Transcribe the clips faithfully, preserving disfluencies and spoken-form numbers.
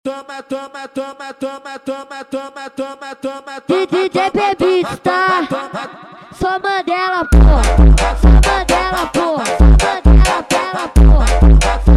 toma, toma, toma, toma, toma, toma, toma, toma, D J Bebits, tá? Só Mandela, pô. Só Mandela, pô. Só Mandela, pela, pô. Só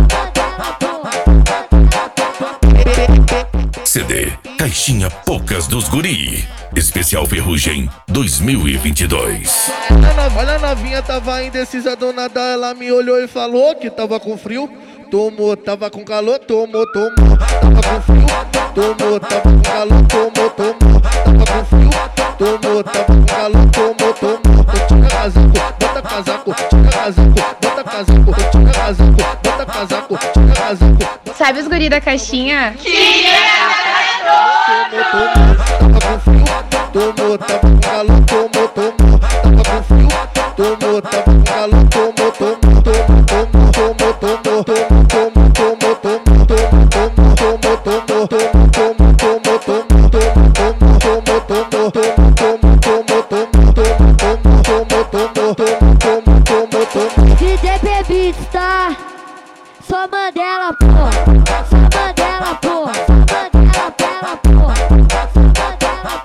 Mandela, pô. C D Caixinha Poucas dos Guri. Especial Ferrugem dois mil e vinte e dois. Olha, a novinha tava indecisa do nada, ela me olhou e falou que tava com frio. Tomou, tava com calor, tomou, tomou. Tava com frio, tomou, tava com calor, tomou, tomou. Tava com frio, tomou, tava com calor, tomou, tomou. Tira casaco, bota casaco, tira casaco, bota casaco, tira casaco, bota casaco, tira casaco. Sabe os guri da caixinha? Que Tomou, tomou, tava com frio, tomou, tava com calor, tomou, tomou. Tava com frio, tomou, tava com calor, tomou, tomou, tomou, tomou, tomou, tomou, tomou, tomou, tomou, tomou, tomou, tomou, D J Bebits, tá? Só Mandela, pô. Só Mandela, pô. Só Mandela, pela, pô. Só Mandela,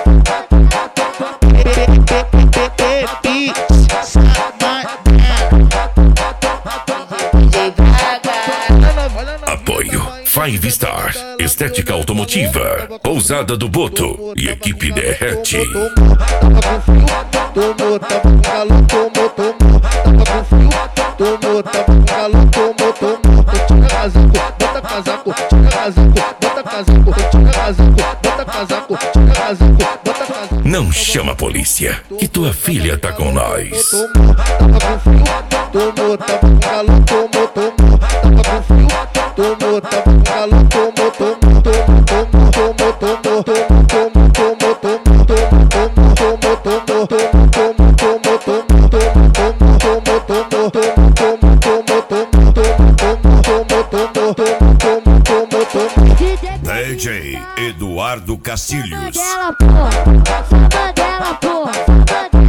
pô. Apoio Five Star, Estética Automotiva, Pousada do Boto e Equipe Derrete. Tava com frio, tomou, tava com calor, tomou, tomou. Tava com frio, tomou, tava com calor, tomou, tomou. Tira casaco, bota casaco, tira casaco, bota casaco, tira casaco, bota casaco, tira casaco, bota casaco. Não chama a polícia, que tua filha tá com nós. Tomou, tava com frio, tomou, tava com calor, tomou, tomou. Tava com frio, tomou, tava com calor, tomou, tomou, tomou, tomou, tomou, tomou, tomou, tomou, tomou, tomou, tomou, tomou, D J Eduardo Castilhos. Só Mandela, pô. Só Mandela, pô. Só Mandela.